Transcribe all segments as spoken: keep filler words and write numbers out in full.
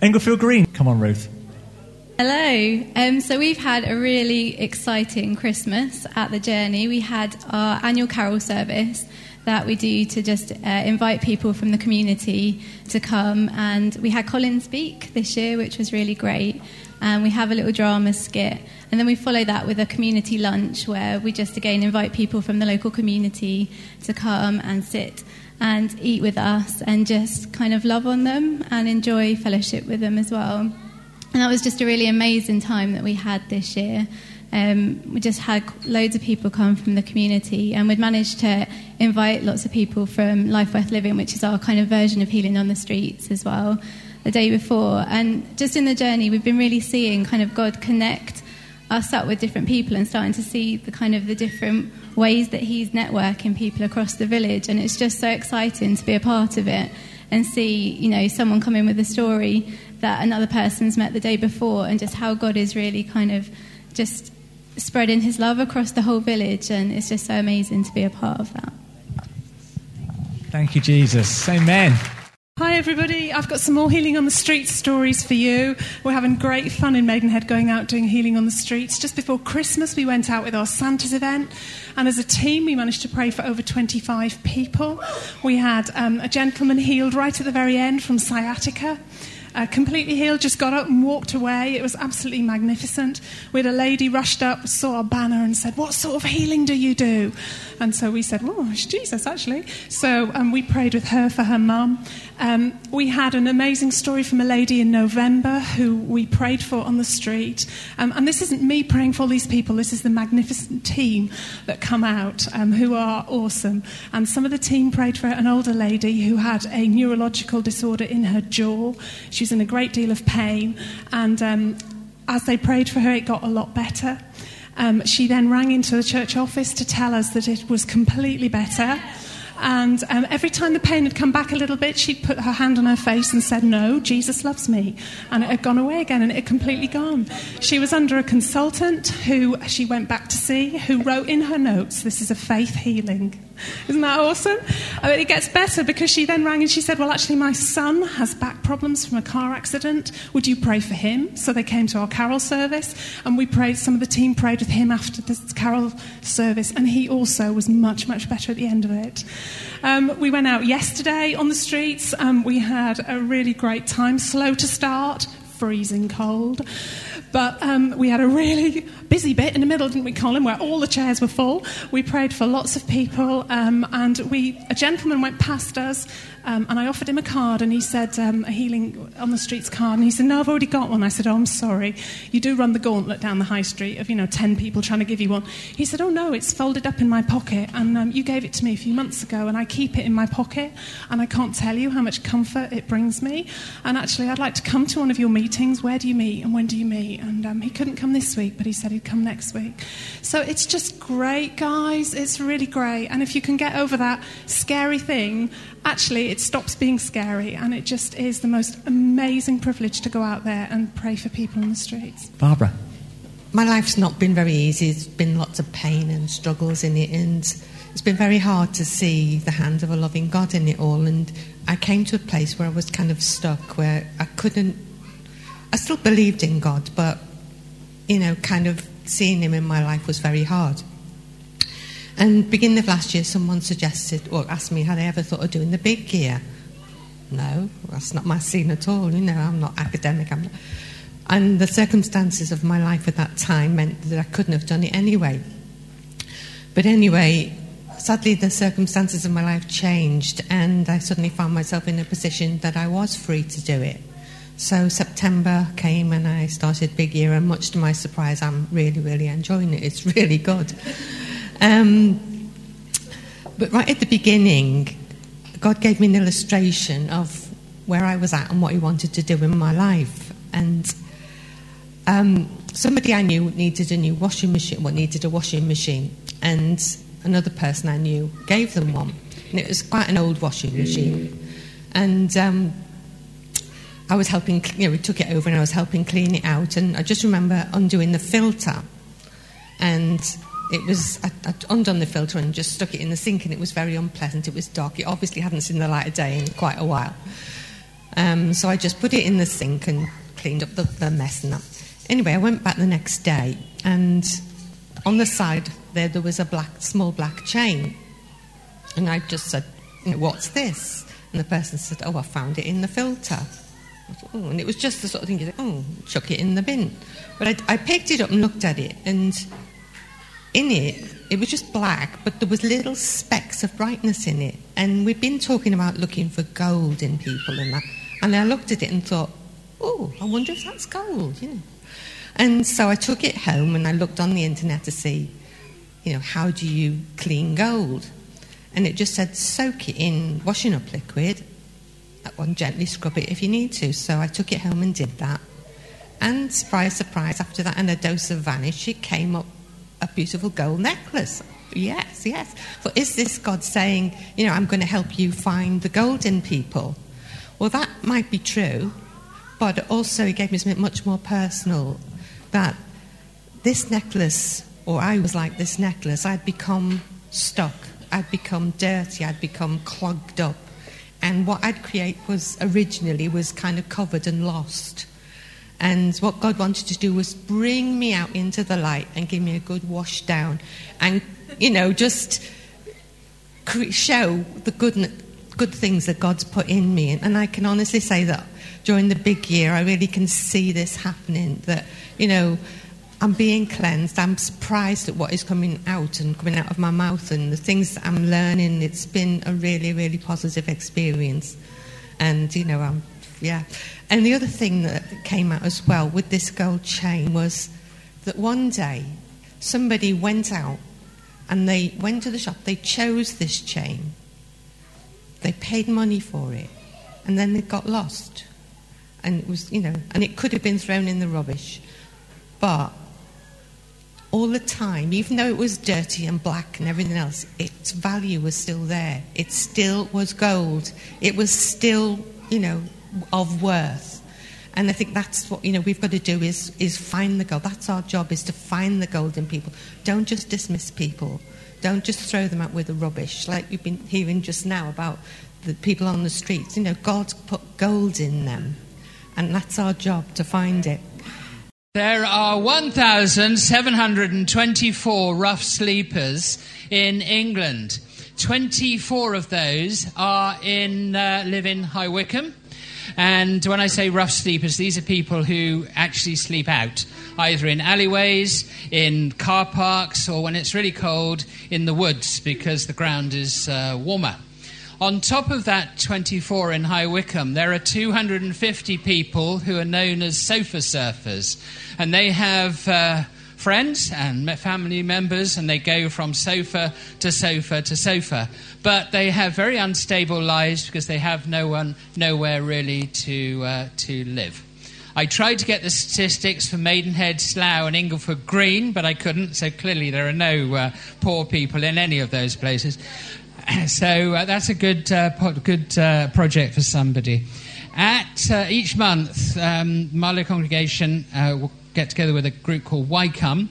Englefield Green. Come on, Ruth. Hello. Um, so we've had a really exciting Christmas at the Journey. We had our annual carol service that we do to just uh, invite people from the community to come. And we had Colin speak this year, which was really great. And we have a little drama skit. And then we follow that with a community lunch where we just, again, invite people from the local community to come and sit and eat with us and just kind of love on them and enjoy fellowship with them as well. And that was just a really amazing time that we had this year. Um, we just had loads of people come from the community, and we'd managed to invite lots of people from Life Worth Living, which is our kind of version of Healing on the Streets as well, the day before. And just in the Journey, we've been really seeing kind of God connect us up with different people and starting to see the kind of the different ways that he's networking people across the village. And it's just so exciting to be a part of it and see, you know, someone come in with a story that another person's met the day before, and just how God is really kind of just spreading his love across the whole village. And it's just so amazing to be a part of that. Thank you, Jesus. Amen. Hi everybody, I've got some more Healing on the Streets stories for you. We're having great fun in Maidenhead going out doing Healing on the Streets. Just before Christmas we went out with our Santa's event, and as a team we managed to pray for over twenty-five people. We had um, a gentleman healed right at the very end from sciatica. Uh, completely healed, just got up and walked away. It was absolutely magnificent. We had a lady rushed up, saw our banner and said, "What sort of healing do you do?" And so we said, "Oh, it's Jesus, actually." So um, we prayed with her for her mum. Um, we had an amazing story from a lady in November who we prayed for on the street. Um, and this isn't me praying for all these people. This is the magnificent team that come out, um, who are awesome. And some of the team prayed for an older lady who had a neurological disorder in her jaw. She was in a great deal of pain. And um, as they prayed for her, it got a lot better. Um, she then rang into the church office to tell us that it was completely better. And um, every time the pain had come back a little bit, she'd put her hand on her face and said, "No, Jesus loves me." And it had gone away again, and it had completely gone. She was under a consultant who she went back to see, who wrote in her notes, "This is a faith healing." Isn't that awesome? I mean, it gets better because she then rang and she said, "Well, actually, my son has back problems from a car accident. Would you pray for him?" So they came to our carol service, and we prayed. Some of the team prayed with him after the carol service, and he also was much, much better at the end of it. Um, we went out yesterday on the streets. Um, we had a really great time. Slow to start, freezing cold. But um, we had a really busy bit in the middle, didn't we, Colin, where all the chairs were full. We prayed for lots of people, um, and we a gentleman went past us, um, and I offered him a card, and he said, um, a Healing on the Streets card, and he said, "No, I've already got one." I said, "Oh, I'm sorry. You do run the gauntlet down the high street of, you know, ten people trying to give you one." He said, "Oh, no, it's folded up in my pocket, and um, you gave it to me a few months ago, and I keep it in my pocket, and I can't tell you how much comfort it brings me. And actually, I'd like to come to one of your meetings. Where do you meet, and when do you meet?" And um, he couldn't come this week, but he said he'd come next week. So it's just great, guys. It's really great. And if you can get over that scary thing, actually it stops being scary, and it just is the most amazing privilege to go out there and pray for people on the streets. Barbara. My life's not been very easy. There's been lots of pain and struggles in it, and it's been very hard to see the hand of a loving God in it all. And I came to a place where I was kind of stuck, where I couldn't, I still believed in God, but, you know, kind of seeing him in my life was very hard. And beginning of last year, someone suggested, or asked me, had I ever thought of doing the big gear? No, that's not my scene at all. You know, I'm not academic. I'm not. And the circumstances of my life at that time meant that I couldn't have done it anyway. But anyway, sadly, the circumstances of my life changed, and I suddenly found myself in a position that I was free to do it. So September came and I started Big Year, and much to my surprise, I'm really, really enjoying it. It's really good. Um, but right at the beginning, God gave me an illustration of where I was at and what he wanted to do in my life. And um, somebody I knew needed a new washing machine, well, needed a washing machine. And another person I knew gave them one. And it was quite an old washing machine. And Um, I was helping, you know, we took it over and I was helping clean it out, and I just remember undoing the filter, and it was, I, I'd undone the filter and just stuck it in the sink, and it was very unpleasant. It was dark. It obviously hadn't seen the light of day in quite a while. Um, so I just put it in the sink and cleaned up the, the mess and that. Anyway, I went back the next day, and on the side there, there was a black, small black chain. And I just said, you know, what's this? And the person said, oh, I found it in the filter. I thought, oh, and it was just the sort of thing you think, oh, chuck it in the bin. But I, I picked it up and looked at it, and in it, it was just black, but there was little specks of brightness in it. And we've been talking about looking for gold in people and that. And I looked at it and thought, oh, I wonder if that's gold, you know. And so I took it home and I looked on the internet to see, you know, how do you clean gold? And it just said, soak it in washing up liquid. That one, gently scrub it if you need to. So I took it home and did that. And surprise, surprise, after that and a dose of Vanish, it came up a beautiful gold necklace. Yes, yes. So is this God saying, you know, I'm going to help you find the gold in people? Well, that might be true, but also it gave me something much more personal, that this necklace, or I was like this necklace, I'd become stuck, I'd become dirty, I'd become clogged up. And what I'd create was originally was kind of covered and lost. And what God wanted to do was bring me out into the light and give me a good wash down and, you know, just cre- show the good, good things that God's put in me. And I can honestly say that during the big year, I really can see this happening, that, you know, I'm being cleansed. I'm surprised at what is coming out and coming out of my mouth and the things that I'm learning. It's been a really, really positive experience. And, you know, I'm, yeah. And the other thing that came out as well with this gold chain was that one day somebody went out and they went to the shop, they chose this chain, they paid money for it, and then it got lost. And it was, you know, and it could have been thrown in the rubbish. But all the time, even though it was dirty and black and everything else, its value was still there. It still was gold. It was still, you know, of worth. And I think that's what, you know, we've got to do is is find the gold. That's our job, is to find the gold in people. Don't just dismiss people. Don't just throw them out with the rubbish, like you've been hearing just now about the people on the streets. You know, God's put gold in them, and that's our job, to find it. There are one thousand seven hundred twenty-four rough sleepers in England. twenty-four of those are in uh, live in High Wycombe. And when I say rough sleepers, these are people who actually sleep out, either in alleyways, in car parks, or when it's really cold, in the woods, because the ground is uh, warmer. On top of that twenty-four in High Wycombe, there are two hundred fifty people who are known as sofa surfers. And they have uh, friends and family members, and they go from sofa to sofa to sofa. But they have very unstable lives because they have no one, nowhere really to uh, to live. I tried to get the statistics for Maidenhead, Slough and Ingleford Green, but I couldn't, so clearly there are no uh, poor people in any of those places. So uh, that's a good uh, po- good uh, project for somebody. At uh, each month, um, Marlow Congregation uh, will get together with a group called Wycombe,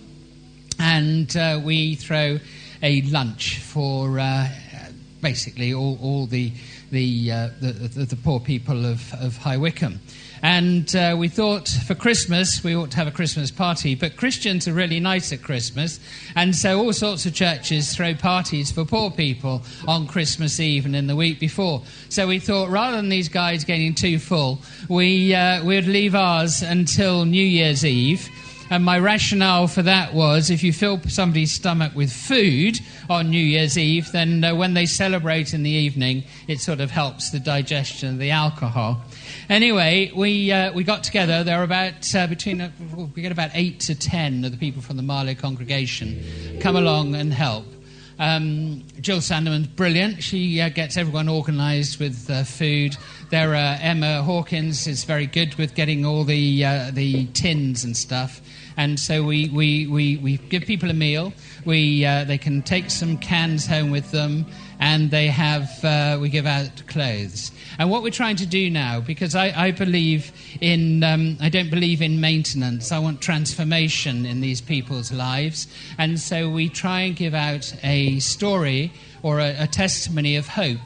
and uh, we throw a lunch for uh, basically all, all the the, uh, the, the the poor people of, of High Wycombe. And uh, we thought for Christmas we ought to have a Christmas party, but Christians are really nice at Christmas, and so all sorts of churches throw parties for poor people on Christmas Eve and in the week before. So we thought, rather than these guys getting too full, we uh, we'd leave ours until New Year's Eve. And my rationale for that was, if you fill somebody's stomach with food on New Year's Eve, then uh, when they celebrate in the evening, it sort of helps the digestion of the alcohol. Anyway, we uh, we got together. There were about uh, between uh, we get about eight to ten of the people from the Marlow congregation come along and help. Um, Jill Sandeman's brilliant. She uh, gets everyone organised with uh, food. There, uh, Emma Hawkins is very good with getting all the uh, the tins and stuff. And so we, we, we, we give people a meal. We uh, they can take some cans home with them, and they have uh, we give out clothes. And what we're trying to do now, because I, I believe in um, I don't believe in maintenance. I want transformation in these people's lives, and so we try and give out a story or a, a testimony of hope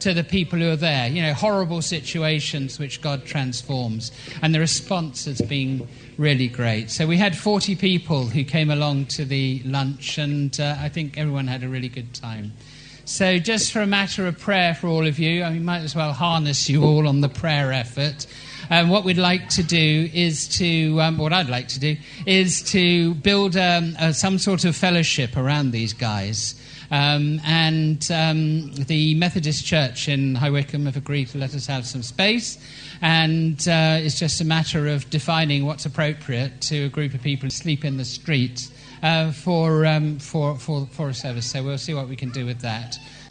to the people who are there. You know, horrible situations which God transforms. And the response has been really great. So we had forty people who came along to the lunch, and uh, I think everyone had a really good time. So just for a matter of prayer for all of you, I mean, might as well harness you all on the prayer effort. Um, what we'd like to do is to, um, what I'd like to do, is to build um, uh, some sort of fellowship around these guys. Um, and um, the Methodist Church in High Wycombe have agreed to let us have some space. And uh, it's just a matter of defining what's appropriate to a group of people who sleep in the street uh, for, um, for, for, for a service. So we'll see what we can do with that.